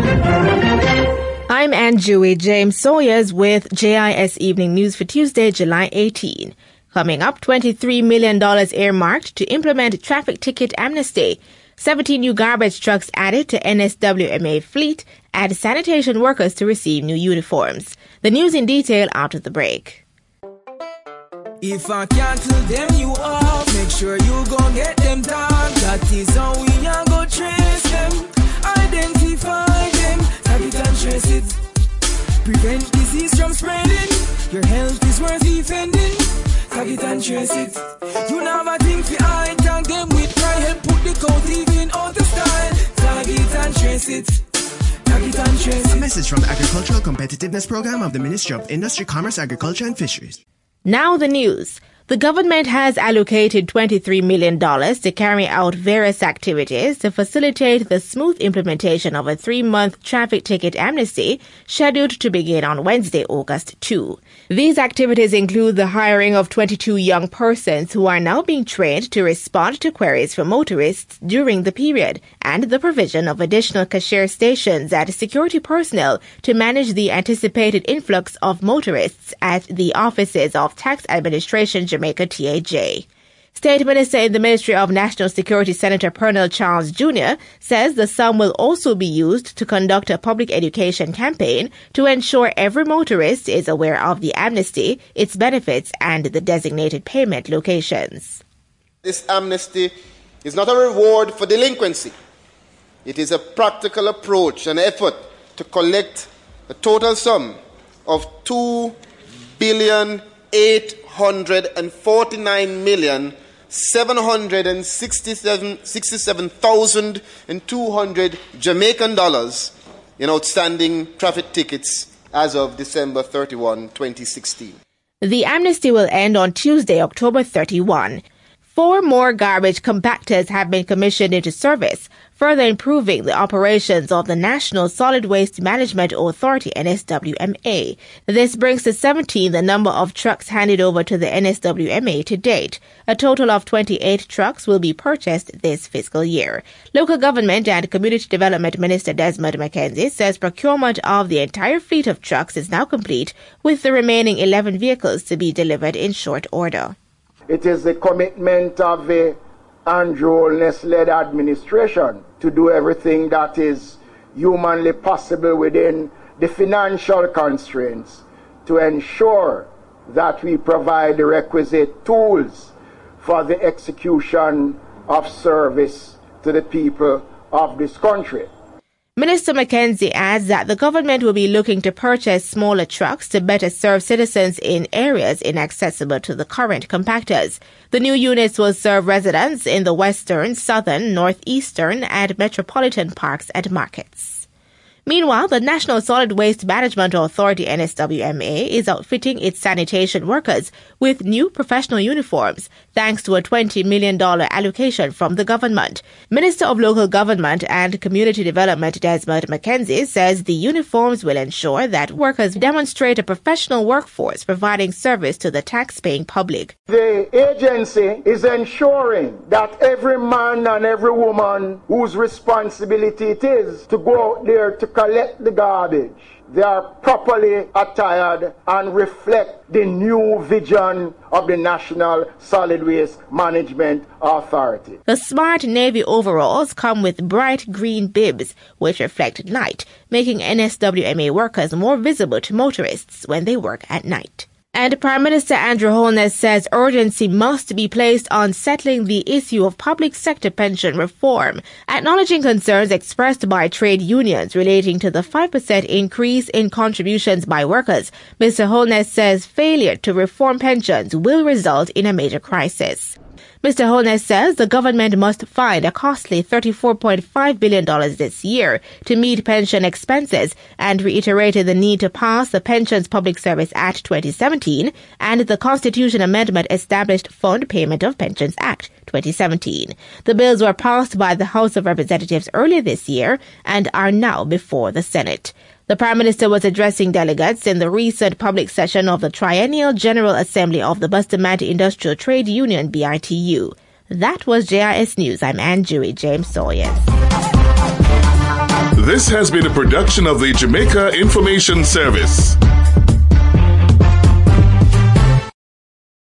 I'm Anjui James Sawyers with JIS Evening News for Tuesday, July 18. Coming up, $23 million earmarked to implement traffic ticket amnesty. 17 new garbage trucks added to NSWMA fleet, and sanitation workers to receive new uniforms. The news in detail after the break. If I cancel them you off, make sure you gon' get them down. That is how we are go trace them, identify them, tag it and trace it. Prevent disease from spreading, your health is worth defending. Tag it and trace it. You never think fi hide, tag them with pride. Help put the coat even out of style. Tag it and trace it. Tag it and trace it. A message from the Agricultural Competitiveness Program of the Ministry of Industry, Commerce, Agriculture and Fisheries. Now the news. The government has allocated $23 million to carry out various activities to facilitate the smooth implementation of a 3-month traffic ticket amnesty scheduled to begin on Wednesday, August 2. These activities include the hiring of 22 young persons who are now being trained to respond to queries from motorists during the period, and the provision of additional cashier stations and security personnel to manage the anticipated influx of motorists at the offices of Tax Administration Jamaica TAJ. State Minister in the Ministry of National Security Senator Pernell Charles Jr. says the sum will also be used to conduct a public education campaign to ensure every motorist is aware of the amnesty, its benefits, and the designated payment locations. This amnesty is not a reward for delinquency. It is a practical approach and effort to collect a total sum of $2,849,767,200 Jamaican dollars in outstanding traffic tickets as of December 31, 2016. The amnesty will end on Tuesday, October 31. 4 more garbage compactors have been commissioned into service, further improving the operations of the National Solid Waste Management Authority, NSWMA. This brings to 17 the number of trucks handed over to the NSWMA to date. A total of 28 trucks will be purchased this fiscal year. Local Government and Community Development Minister Desmond McKenzie says procurement of the entire fleet of trucks is now complete, with the remaining 11 vehicles to be delivered in short order. It is the commitment of the Andrew Holness-led administration to do everything that is humanly possible within the financial constraints to ensure that we provide the requisite tools for the execution of service to the people of this country. Minister McKenzie adds that the government will be looking to purchase smaller trucks to better serve citizens in areas inaccessible to the current compactors. The new units will serve residents in the western, southern, northeastern, and metropolitan parks and markets. Meanwhile, the National Solid Waste Management Authority, NSWMA, is outfitting its sanitation workers with new professional uniforms, thanks to a $20 million allocation from the government. Minister of Local Government and Community Development Desmond McKenzie says the uniforms will ensure that workers demonstrate a professional workforce providing service to the tax-paying public. The agency is ensuring that every man and every woman whose responsibility it is to go out there to collect the garbage, they are properly attired and reflect the new vision of the National Solid Waste Management Authority. The smart navy overalls come with bright green bibs which reflect light, making NSWMA workers more visible to motorists when they work at night. And Prime Minister Andrew Holness says urgency must be placed on settling the issue of public sector pension reform, acknowledging concerns expressed by trade unions relating to the 5% increase in contributions by workers. Mr. Holness says failure to reform pensions will result in a major crisis. Mr. Holness says the government must find a costly $34.5 billion this year to meet pension expenses, and reiterated the need to pass the Pensions Public Service Act 2017 and the Constitution Amendment Established Fund Payment of Pensions Act 2017. The bills were passed by the House of Representatives earlier this year and are now before the Senate. The Prime Minister was addressing delegates in the recent public session of the Triennial General Assembly of the Bustamante Industrial Trade Union, BITU. That was JIS News. I'm Anjui James Sawyers. This has been a production of the Jamaica Information Service.